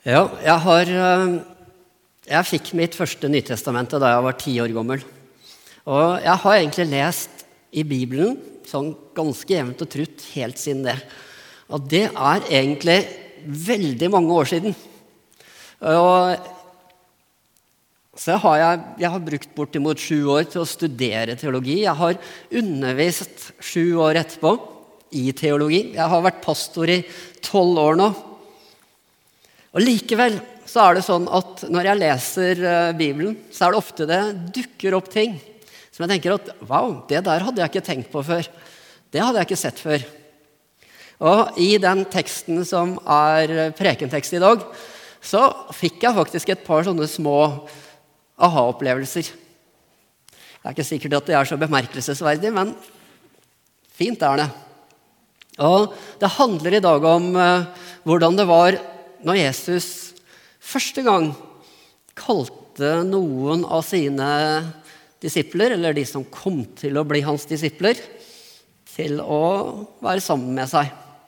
Ja, jeg fikk mitt første Nytestamentet da jeg var 10 år gammel. Og jeg har egentlig lest i Bibelen sånn ganske jevnt og trutt helt siden det. Og det er egentlig veldig mange år siden. Så jeg har brukt bortimot 7 år til å studere teologi. Jeg har undervist 7 år etterpå i teologi. Jeg har vært pastor i 12 år nå. Og likevel så er det sånn at når jeg leser Bibelen, så er det ofte det dukker opp ting som jeg tenker at, wow, det der hadde jeg ikke tenkt på før. Det hadde jeg ikke sett før. Og i den teksten som er prekentekst i dag, så fikk jeg faktisk et par sånne små aha-opplevelser. Det er ikke sikkert at det er så bemerkelsesverdig, men fint er det. Og det handler i dag om hvordan det var når Jesus første gang kalte noen av sine disipler, eller de som kom til å bli hans disipler, til å være sammen med seg.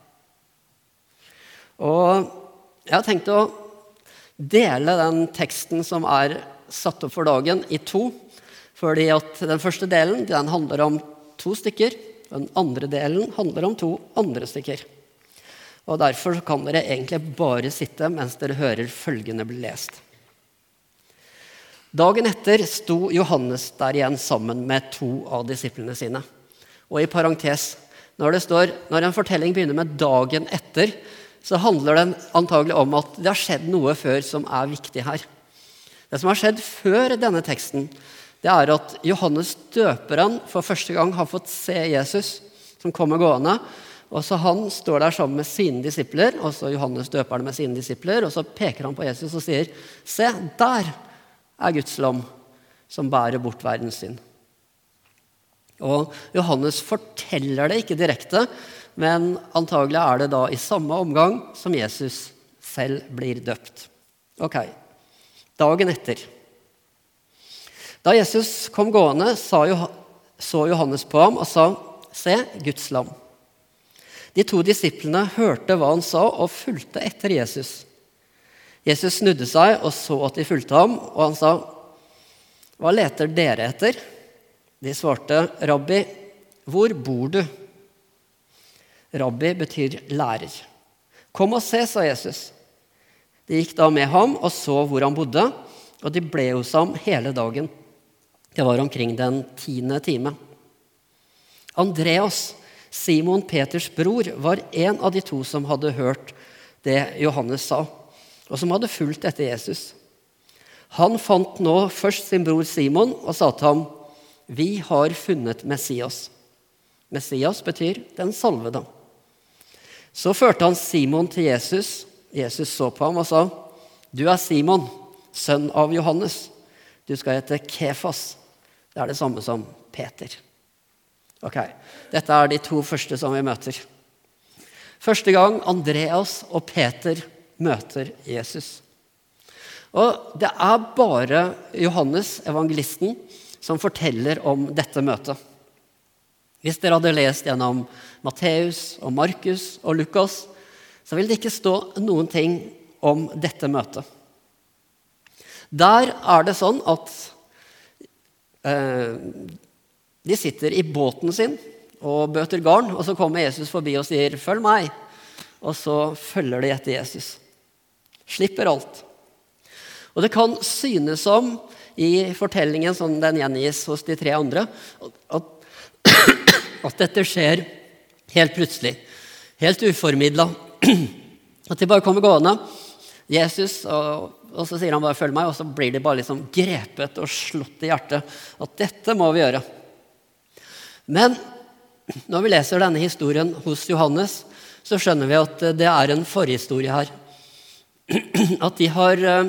Og jeg har tenkt å dele den teksten som er satt opp for dagen i 2, fordi at den første delen den handler om 2 stykker, og den andre delen handler om 2 andre stykker. Og derfor kan dere egentlig bare sitte mens dere hører følgende bli lest. Dagen etter sto Johannes der igjen sammen med 2 av disiplene sine. Og i parentes, når en fortelling begynner med dagen etter, så handler den antagelig om at det har skjedd noe før som er viktig her. Det som har skjedd før denne teksten, det er at Johannes døperen for første gang har fått se Jesus som kommer gående, og så han står der sammen med sine disipler, og så Johannes døperen med sine disipler, og så peker han på Jesus og sier, se, der er Guds lam som bærer bort verdens synd. Og Johannes forteller det ikke direkte, men antagelig er det da i samme omgang som Jesus selv blir døpt. Ok, dagen etter. Da Jesus kom gående, så Johannes på ham og sa, se, Guds lam. De 2 disiplene hørte hva han sa og fulgte etter Jesus. Jesus snudde seg og så at de fulgte ham, og han sa, hva leter dere etter? De svarte, Rabbi, hvor bor du? Rabbi betyr lærer. Kom og se, sa Jesus. De gikk da med ham og så hvor han bodde, og de ble hos ham hele dagen. Det var omkring den 10. time. Andreas, Simon Peters bror, var en av de 2 som hadde hørt det Johannes sa, og som hadde fulgt etter Jesus. Han fant nå først sin bror Simon og sa til ham, vi har funnet Messias. Messias betyr den salvede. Så førte han Simon til Jesus. Jesus så på ham og sa, du er Simon, sønn av Johannes. Du skal hete Kefas. Det er det samme som Peter. Ok, dette er de 2 første som vi møter. Første gang Andreas og Peter møter Jesus. Og det er bare Johannes, evangelisten, som forteller om dette møtet. Hvis dere hadde lest gjennom Matteus og Markus og Lukas, så vil det ikke stå noen ting om dette møtet. Der er det sånn at de sitter i båten sin og bøter garn, og så kommer Jesus forbi og sier, følg meg. Og så følger de etter Jesus. Slipper alt. Og det kan synes som i fortellingen som den gjengis hos de 3 andre, at dette skjer helt plutselig, helt uformidlet. At de bare kommer gående, Jesus, og så sier han bare, følg meg, og så blir de bare liksom grepet og slått i hjertet, at dette må vi gjøre. Men når vi leser denne historien hos Johannes, så skjønner vi at det er en forhistorie her. At de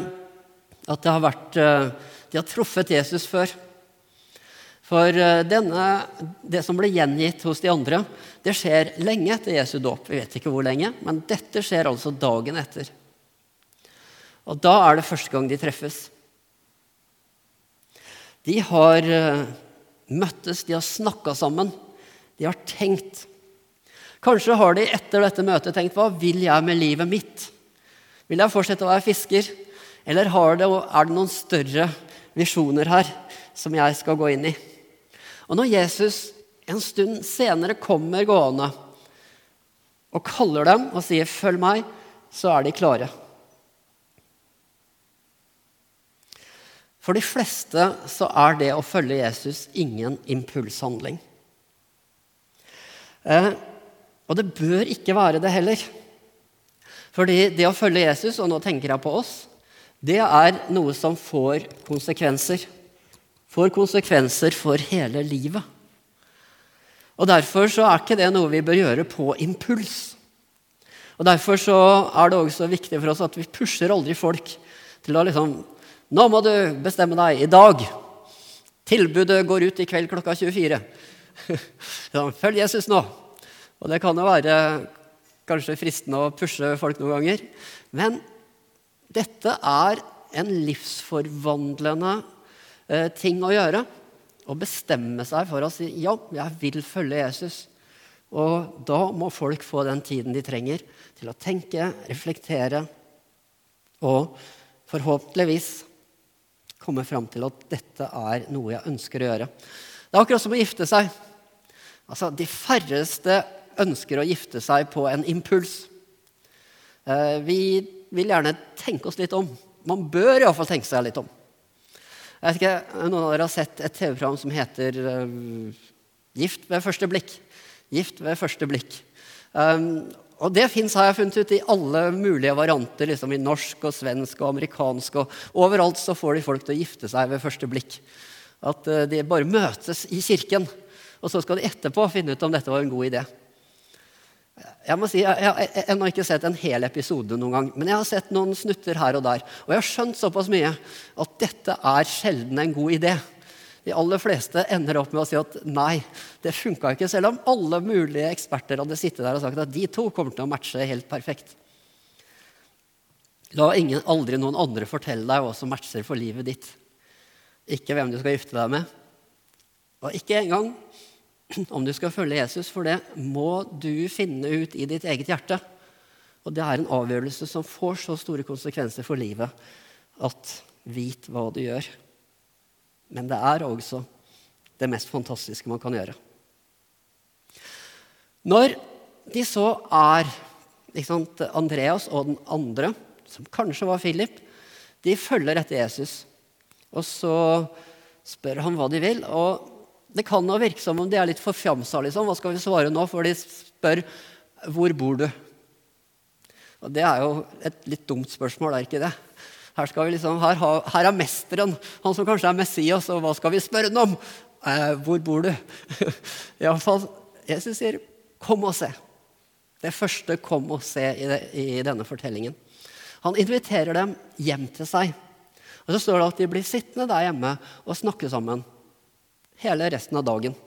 har truffet Jesus før. For det som ble gjengitt hos de andre, det skjer lenge etter Jesu dåp. Vi vet ikke hvor lenge, men dette skjer altså dagen etter. Og da er det første gang de treffes. De har møttes, de har snakket sammen, de har tenkt. Kanskje har de etter dette møtet tenkt, hva vil jeg med livet mitt? Vil jeg fortsette å være fisker? Eller er det noen større visjoner her som jeg skal gå inn i? Og når Jesus en stund senere kommer gående og kaller dem og sier «Følg meg», så er de klare. For de fleste så er det å følge Jesus ingen impulshandling. Og det bør ikke være det heller. Fordi det å følge Jesus, og nå tenker jeg på oss, det er noe som får konsekvenser. Får konsekvenser for hele livet. Og derfor så er ikke det noe vi bør gjøre på impuls. Og derfor så er det også viktig for oss at vi pusher aldri folk til å nå må du bestemme deg i dag. Tilbudet går ut i kveld klokka 24. Følg Jesus nå. Og det kan jo være kanskje fristende å pushe folk noen ganger. Men dette er en livsforvandlende ting å gjøre. Å bestemme seg for å si, ja, jeg vil følge Jesus. Og da må folk få den tiden de trenger til å tenke, reflektere og forhåpentligvis komme frem til at dette er noe jeg ønsker å gjøre. Det er akkurat som å gifte seg. Altså, de færreste ønsker å gifte seg på en impuls. Vi vil gjerne tenke oss litt om. Man bør i hvert fall tenke seg litt om. Jeg vet ikke, noen av dere har sett et TV-program som heter Gift ved første blikk. Gift ved første blikk. Og det har jeg funnet ut i alle mulige varianter, liksom i norsk og svensk og amerikansk, og overalt så får de folk til å gifte seg ved første blikk. At de bare møtes i kirken, og så skal de etterpå finne ut om dette var en god idé. Jeg må si, jeg har ennå ikke sett en hel episode noen gang, men jeg har sett noen snutter her og der, og jeg har skjønt såpass mye at dette er sjelden en god idé. De aller fleste ender opp med å si at nei, det funket ikke, selv om alle mulige eksperter hadde sittet der og sagt at de to kommer til å matche helt perfekt. La aldri noen andre fortelle deg hva som matcher for livet ditt. Ikke hvem du skal gifte deg med. Og ikke engang om du skal følge Jesus, for det må du finne ut i ditt eget hjerte. Og det er en avgjørelse som får så store konsekvenser for livet at vit hva du gjør. Men det er også det mest fantastiske man kan gjøre. Når de så er Andreas og den andre, som kanskje var Philip, de følger etter Jesus. Og så spør han hva de vil, og det kan jo virke som om de er litt forfjamsa, liksom. Hva skal vi svare nå? For de spør, hvor bor du? Og det er jo et litt dumt spørsmål, er ikke det? Her er mesteren, han som kanskje er Messias, og hva skal vi spørre ham om? Hvor bor du? I alle fall, Jesus sier, kom og se. Det første kom og se i denne fortellingen. Han inviterer dem hjem til seg. Og så står det at de blir sittende der hjemme og snakke sammen hele resten av dagen.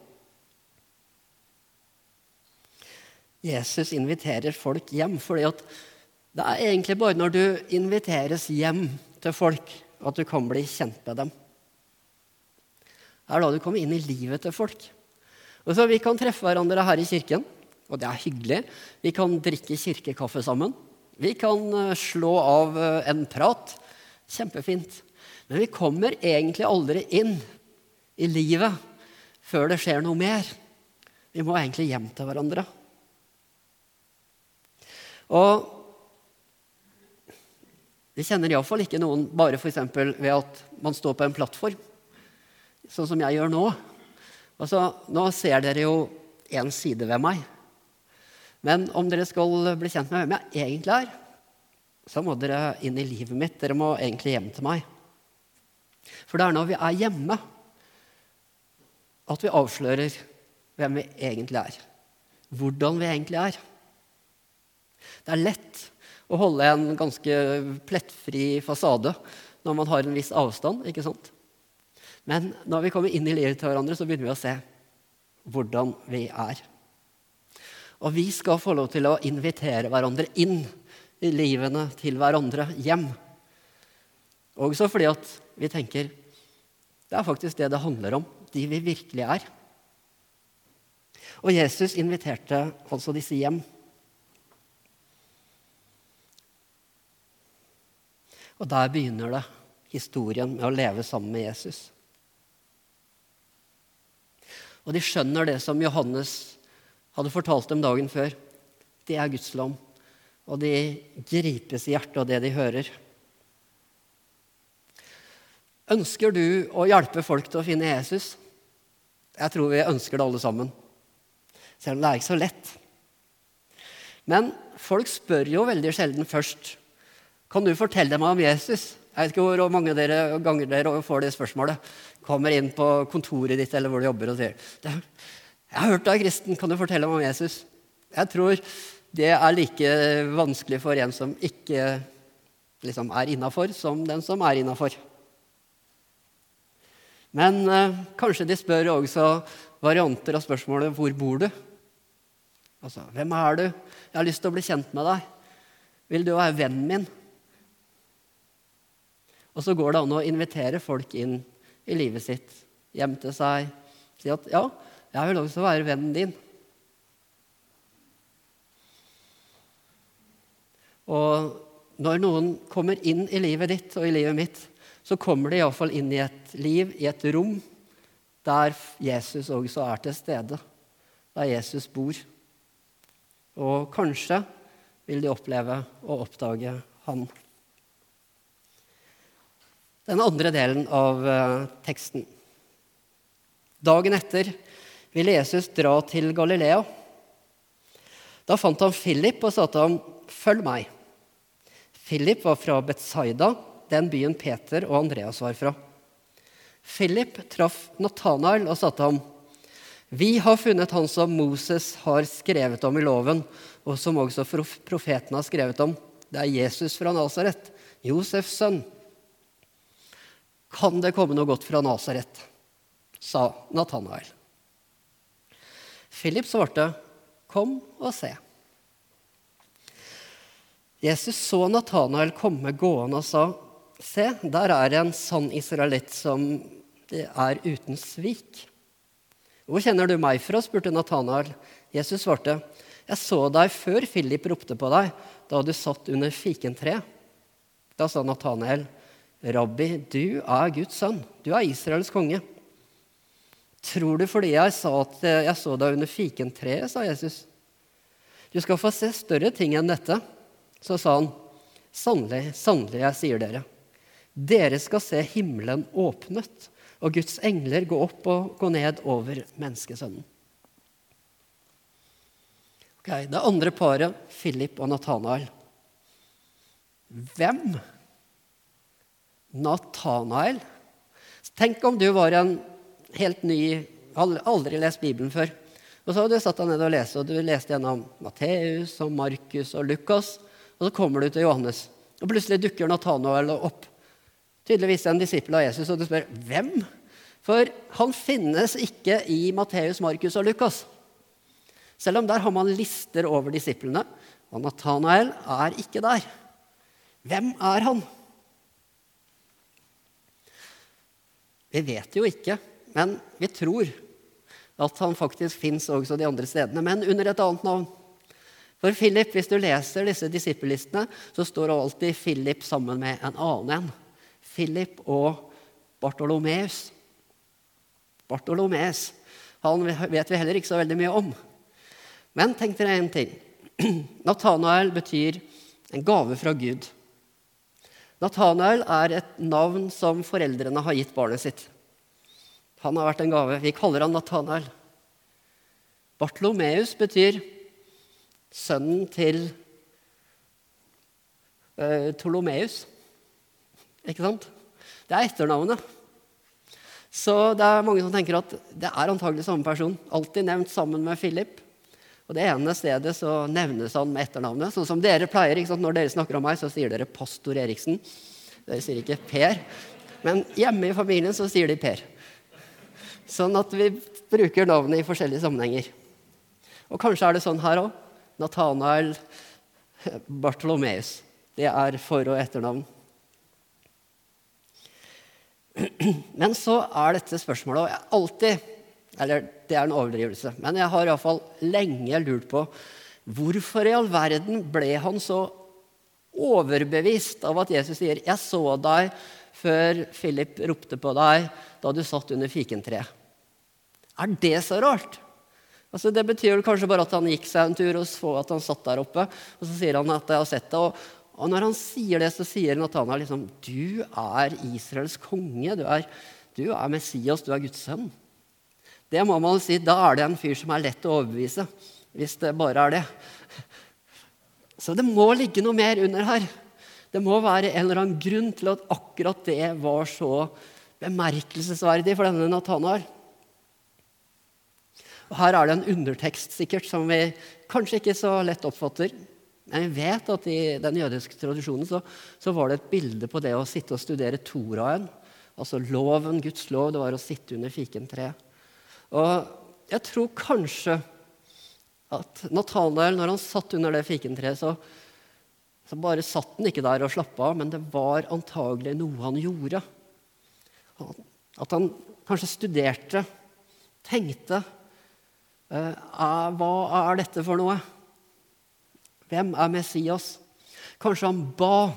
Jesus inviterer folk hjem, fordi at det er egentlig bare når du inviteres hjem til folk at du kan bli kjent med dem. Det er da du kommer inn i livet til folk. Og så vi kan treffe hverandre her i kirken, og det er hyggelig. Vi kan drikke kirkekaffe sammen. Vi kan slå av en prat. Kjempefint. Men vi kommer egentlig aldri inn i livet før det skjer noe mer. Vi må egentlig hjem til hverandre. Og vi kjenner i hvert fall ikke noen bare for eksempel ved at man står på en plattform, sånn som jeg gjør nå. Altså, nå ser dere jo en side ved meg. Men om dere skal bli kjent med hvem jeg egentlig er, så må dere inn i livet mitt. Dere må egentlig hjem til meg. For det er når vi er hjemme at vi avslører hvem vi egentlig er. Hvordan vi egentlig er. Det er lett å holde en ganske plettfri fasade når man har en viss avstand, ikke sant? Men når vi kommer inn i livet til hverandre, så begynner vi å se hvordan vi er. Og vi skal få lov til å invitere hverandre inn i livene til hverandre hjem. Også fordi at vi tenker, det er faktisk det det handler om, de vi virkelig er. Og Jesus inviterte altså disse hjem. Og der begynner det, historien med å leve sammen med Jesus. Og de skjønner det som Johannes hadde fortalt dem dagen før. Det er Guds lam. Og de gripes i hjertet av det de hører. Ønsker du å hjelpe folk til å finne Jesus? Jeg tror vi ønsker det alle sammen. Selv om det er ikke så lett. Men folk spør jo veldig sjelden først, kan du fortelle meg om Jesus? Jeg vet ikke hvor mange ganger dere får det spørsmålet. Kommer inn på kontoret ditt eller hvor du jobber og sier, jeg har hørt deg kristen, kan du fortelle meg om Jesus? Jeg tror det er like vanskelig for en som ikke liksom er innenfor, som den som er innenfor. Men kanskje de spør også varianter av spørsmålet, hvor bor du? Altså, hvem er du? Jeg har lyst til å bli kjent med deg. Vil du være vennen min? Og så går det an å invitere folk inn i livet sitt, hjem til seg, si at ja, jeg vil også være vennen din. Og når noen kommer inn i livet ditt og i livet mitt, så kommer de i hvert fall inn i et liv, i et rom, der Jesus også er til stede, der Jesus bor. Og kanskje vil de oppleve og oppdage han. Den andre delen av teksten. Dagen etter ville Jesus dra til Galilea. Da fant han Philip og sa til ham, følg meg. Philip var fra Betsaida, den byen Peter og Andreas var fra. Philip traff Nathanael og sa til ham, vi har funnet han som Moses har skrevet om i loven, og som også profeten har skrevet om. Det er Jesus fra Nazaret, Josefs sønn. Kan det komme noe godt fra Nazaret? Sa Nathanael. Philip svarte, kom og se. Jesus så Nathanael komme gående og sa, se, der er en sann israelitt som det er uten svik. Hvor kjenner du meg fra? Spurte Nathanael. Jesus svarte, jeg så deg før Philip ropte på deg, da du satt under fikentre. Da sa Nathanael, Rabbi, du er Guds sønn, du er Israels konge. Tror du fordi jeg sa at jeg så deg under fikentreet, sa Jesus. Du skal få se større ting enn dette. Så sa han, sannelig, sannelig, jeg sier dere. Dere skal se himmelen åpnet, og Guds engler gå opp og gå ned over menneskesønnen. Okay, det andre paret, Philip og Nathanael. Hvem? Nathanael? Tenk om du var en helt ny, aldri lest Bibelen før. Og så hadde du satt deg ned og lest, og du leste gjennom Matteus og Markus og Lukas, og så kommer du til Johannes. Og plutselig dukker Nathanael opp. Tydeligvis en disippel av Jesus, og du spør, hvem? For han finnes ikke i Matteus, Markus og Lukas. Selv om der har man lister over disiplene, og Nathanael er ikke der. Hvem er han? Vi vet jo ikke, men vi tror at han faktisk finnes også de andre stedene, men under et annet navn. For Philip, hvis du leser disse disippellistene, så står alltid Philip sammen med en annen en. Philip og Bartolomeus. Bartolomeus, han vet vi heller ikke så veldig mye om. Men tenk dere en ting. Nathanael betyr en gave fra Gud. Nathanael er et navn som foreldrene har gitt barnet sitt. Han har vært en gave. Vi kaller han Nathanael. Bartolomeus betyr sønnen til Ptolomeus. Ikke sant? Det er etternavnet. Så det er mange som tenker at det er antagelig samme person. Alltid nevnt sammen med Philip. Og det ene stedet så nevnes han med etternavnet. Sånn som dere pleier, ikke sant? Når dere snakker om meg, så sier dere Pastor Eriksen. Dere sier ikke Per. Men hjemme i familien så sier de Per. Sånn at vi bruker navnet i forskjellige sammenhenger. Og kanskje er det sånn her også. Nathanael Bartolomeus. Det er for- og etternavn. Men så er dette spørsmålet, og jeg alltid, eller det er en overdrivelse, men jeg har i hvert fall lenge lurt på, hvorfor i all verden ble han så overbevist av at Jesus sier, jeg så deg før Philip ropte på deg da du satt under fikentreet. Det så rart? Altså, det betyr kanskje bare at han gikk seg en tur og så at han satt der oppe, og så sier han at jeg har sett det, og når han sier det, så sier Natanael liksom, du Israels konge, du Messias, du Guds sønn. Det må man si, da det en fyr som lett å overbevise, hvis det bare det. Så det må ligge noe mer under her. Det må være en eller annen grunn til at akkurat det var så bemerkelsesverdig for denne Natanael. Og her det en undertekst sikkert som vi kanskje ikke så lett oppfatter. Men vi vet at i den jødiske tradisjonen så var det et bilde på det å sitte og studere Toraen. Altså loven, Guds lov, det var å sitte under fikentreet. Og jeg tror kanskje at Natanael, når han satt under det fikentreet, så bare satt han ikke der og slappet av, men det var antagelig noe han gjorde. At han kanskje studerte, tenkte, hva dette for noe? Hvem Messias? Kanskje han ba,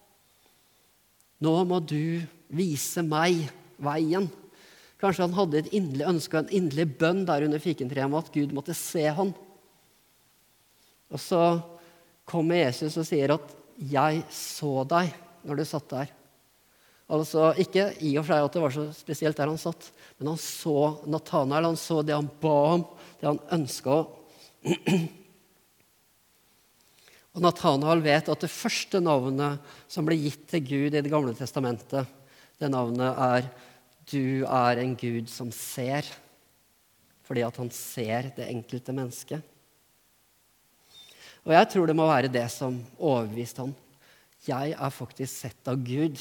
nå må du vise meg veien. Kanskje han hadde et inderlig ønske og en inderlig bønn der under fikentreet om at Gud måtte se han. Og så kommer Jesus og sier at jeg så deg når du satt der. Altså ikke i og for seg at det var så spesielt der han satt, men han så Natanael, han så det han ba om, det han ønsket. Og Natanael vet at det første navnet som ble gitt til Gud i Det gamle testamentet, det navnet du en Gud som ser, fordi at han ser det enkelte mennesket. Og jeg tror det må være det som overbeviste han. Jeg faktisk sett av Gud.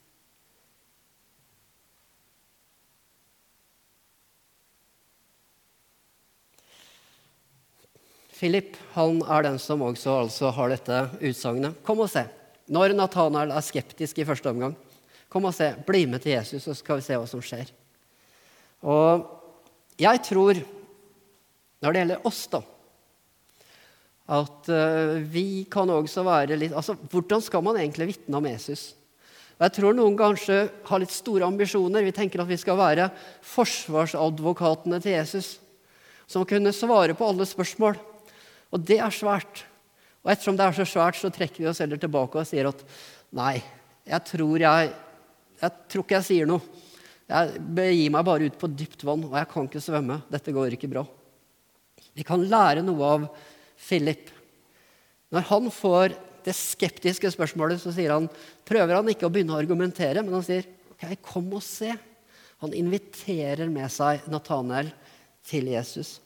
Philip, han den som også altså har dette utsagnet. Kom og se. Når Natanael skeptisk i første omgang, kom og se, bli med til Jesus, så skal vi se hva som skjer. Og jeg tror, når det gjelder oss da, at vi kan også være litt, altså hvordan skal man egentlig vitne om Jesus? Og jeg tror noen kanskje har litt store ambisjoner. Vi tenker at vi skal være forsvarsadvokatene til Jesus, som kunne svare på alle spørsmål. Og det svært. Og ettersom det så svært, så trekker vi oss heller tilbake og sier at nei, jeg tror ikke jeg sier noe. Jeg begir meg bare ut på dypt vann, og jeg kan ikke svømme. Dette går ikke bra. Vi kan lære noe av Philip. Når han får det skeptiske spørsmålet, så prøver han ikke å begynne å argumentere, men han sier, ok, kom og se. Han inviterer med seg Natanael til Jesus.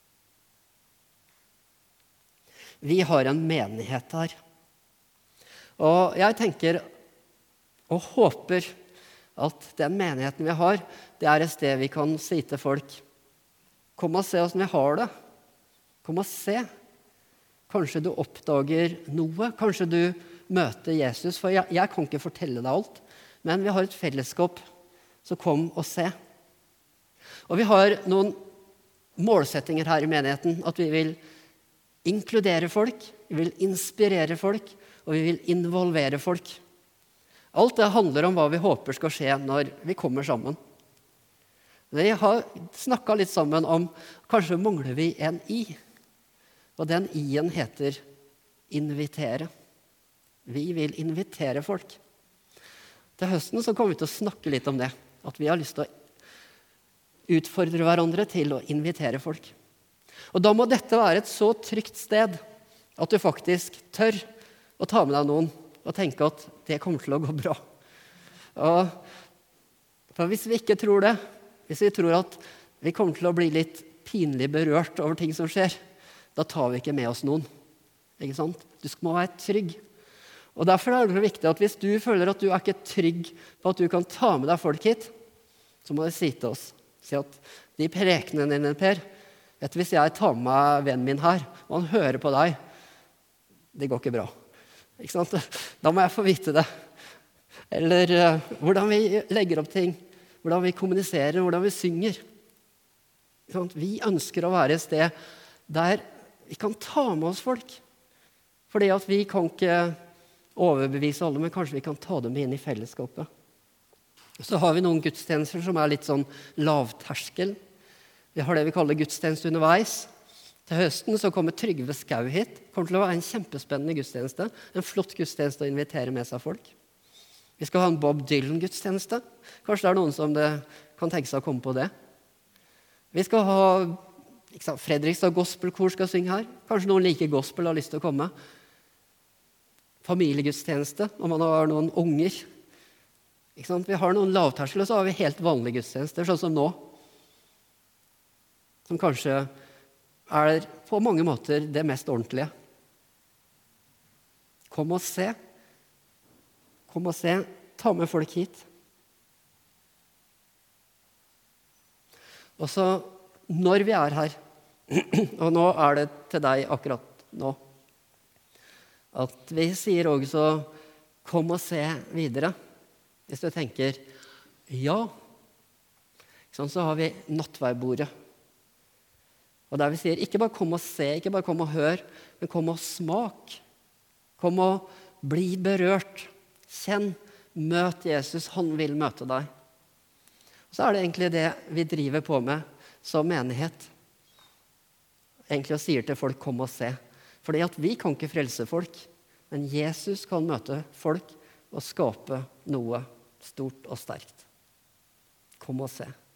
Vi har en menighet her. Og jeg tenker og håper at den menigheten vi har, det et sted vi kan si til folk, kom og se hvordan vi har det. Kom og se. Kanskje du oppdager noe. Kanskje du møter Jesus. For jeg kan ikke fortelle deg alt, men vi har et fellesskap, så kom og se. Og vi har noen målsettinger her i menigheten, at vi vil inkludere folk, vi vil inspirere folk, og vi vil involvere folk. Alt det handler om hva vi håper skal skje når vi kommer sammen. Vi har snakket litt sammen om, kanskje mangler vi en I. Og den I-en heter invitere. Vi vil invitere folk. Til høsten så kommer vi til å snakke litt om det. At vi har lyst til å utfordre hverandre til å invitere folk. Og da må dette være et så trygt sted at du faktisk tør å ta med deg noen og tenke at det kommer til å gå bra. For hvis vi ikke tror det, hvis vi tror at vi kommer til å bli litt pinlig berørt over ting som skjer, da tar vi ikke med oss noen. Ikke sant? Du må være trygg. Og derfor det viktig at hvis du føler at du ikke trygg på at du kan ta med deg folk hit, så må du si til oss. Si at de prekenene dine, Per, vet du, hvis jeg tar med vennen min her, og han hører på deg, det går ikke bra. Ikke sant? Da må jeg få vite det. Eller hvordan vi legger opp ting, hvordan vi kommuniserer, hvordan vi synger. Ikke sant? Vi ønsker å være et sted der vi kan ta med oss folk. Fordi at vi kan ikke overbevise alle, men kanskje vi kan ta dem inn i fellesskapet. Så har vi noen gudstjenester som litt sånn lavterskel. Vi har det vi kaller gudstjeneste underveis. Til høsten så kommer Trygve Skau hit. Det kommer til å være en kjempespennende gudstjeneste. En flott gudstjeneste å invitere med seg folk. Vi skal ha en Bob Dylan-gudstjeneste. Kanskje det noen som kan tenke seg å komme på det. Vi skal ha Fredrikstad Gospelkor skal synge her. Kanskje noen liker gospel og har lyst til å komme. Familiegudstjeneste, om man har noen unger. Vi har noen lavterskel, og så har vi helt vanlige gudstjenester, sånn som nå. Som kanskje på mange måter det mest ordentlige. Kom og se. Kom og se. Ta med folk hit. Og så, når vi er her, og nå er det til deg akkurat nå, at vi sier også, kom og se videre. Hvis du tenker, ja, så har vi nattverdbordet. Og der vi sier, ikke bare kom og se, ikke bare kom og hør, men kom og smak. Kom og bli berørt. Kjenn, møt Jesus, han vil møte deg. Og så er det egentlig det vi driver på med som menighet. Egentlig og sier til folk, kom og se. Fordi at vi kan ikke frelse folk, men Jesus kan møte folk og skape noe stort og sterkt. Kom og se.